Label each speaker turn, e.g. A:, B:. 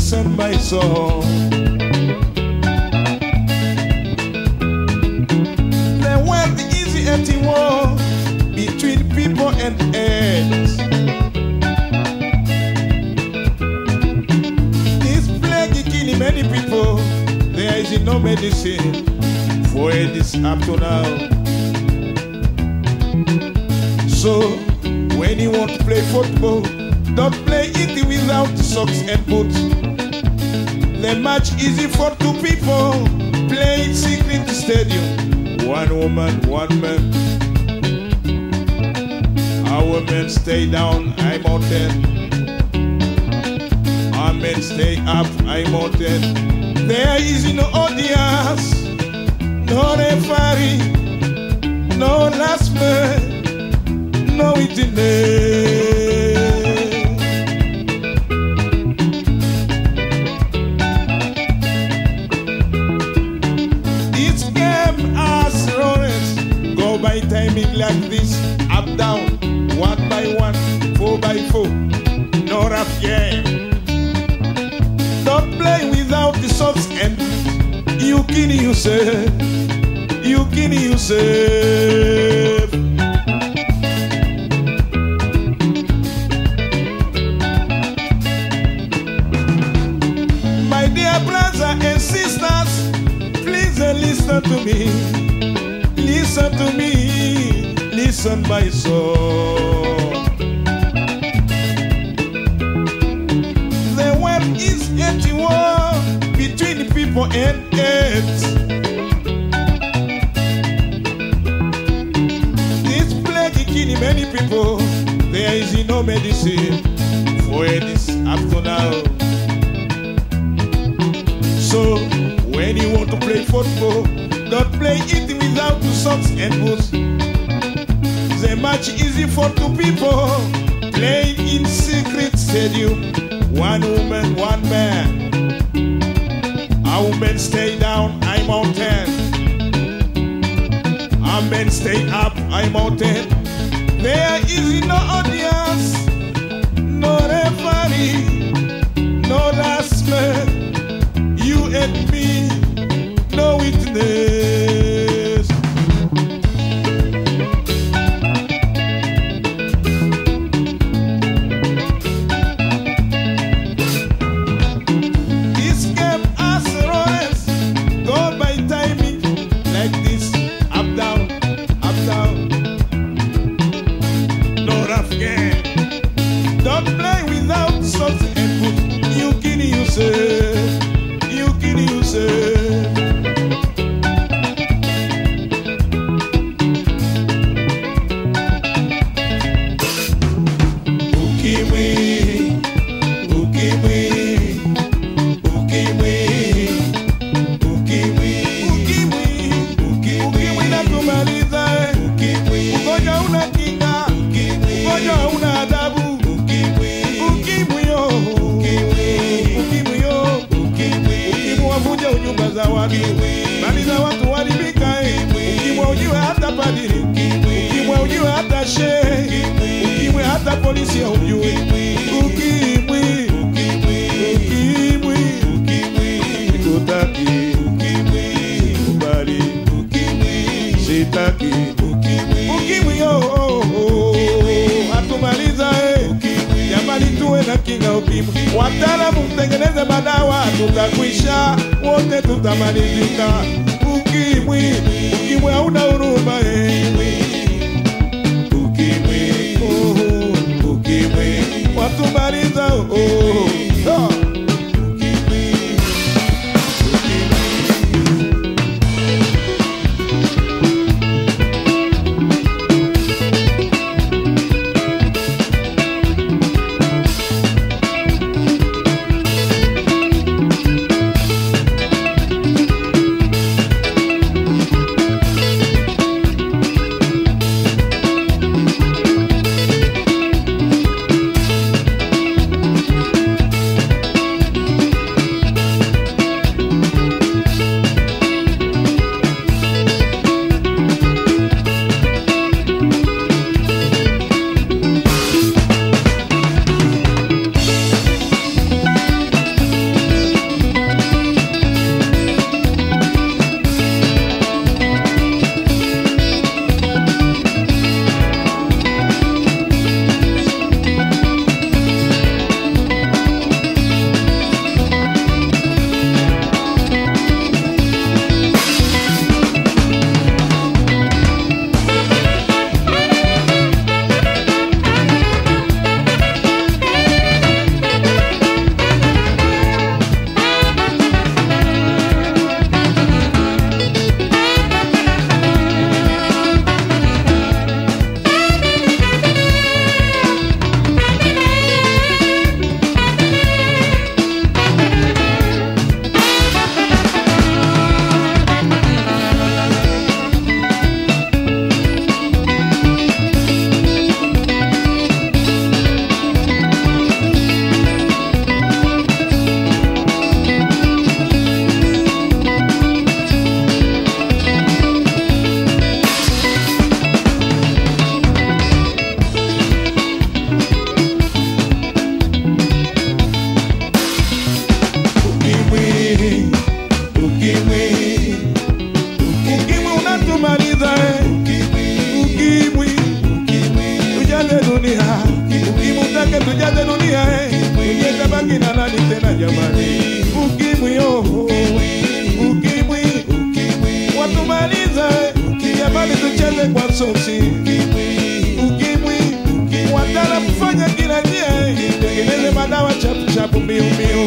A: listen my song. The world is at war between people and earth. This plague is killing many people. There is no medicine for this up to now. So when you want to play football, don't play it without socks and boots. The match easy for two people. Play in secret stadium. One woman, one man. Our men stay down, I'm on 10. Our men stay up, I'm on 10. There is no audience, no referee, no last man, no witness. This game has runners, go by timing like this, up down, 1 by 1, 4 by 4, no rough game. Don't play without the socks and you kill yourself. You kill yourself. My dear brothers and sisters, please listen to me. Listen to me. Listen my song. The world is at war between people and earth. This plague is killing many people. There is no medicine for this up to now. So when you want to play football, don't play it without socks and boots. The match easy for two people. Playing in secret stadium. One woman, one man. Our men stay down, I'm on 10. Our men stay up, I'm on 10. There is no audience, no referee, no last man. You and me, no witness. This game has runners, go by timing like this, up down, no rough game. Don't play without socks and boots. You kill yourself. You kill yourself. Ukimwi, ukimwi, ukimwi, ukimwi, ukimwi, ukimwi nakumaliza. Ukimwi, ugonjwa una kinga. Ukimwi, ugonjwa una adabu. Ukimwi, ukimwi yo, ukimwi, ukimwi yo. Ukimwi wavuja unyumba za watu, mali za watu walibika. Ukimwi ujiwe hata padiri, ukimwi ujiwe hata shehe, ukimwi hata polisi ya ujue. Ukimwi, ukimwi, sikutaki, kubali, sitaki, ukimwi yo, hatumaliza jamani, tuwe na kinga ukimwi. Wataalamu mtengeneze madawa, tutakwisha wote, tutamalizika. Ukimwi, ukimwi hauna huruma. Ukimwi, ukimwi, watumaliza. jamani tena jamani. Ukimwi ukimwi watumaliza jamani, tucheze kwa sosi. Ukimwi watala kufanya kila njia, tengeneze madawa chapu chapu mbio mbio.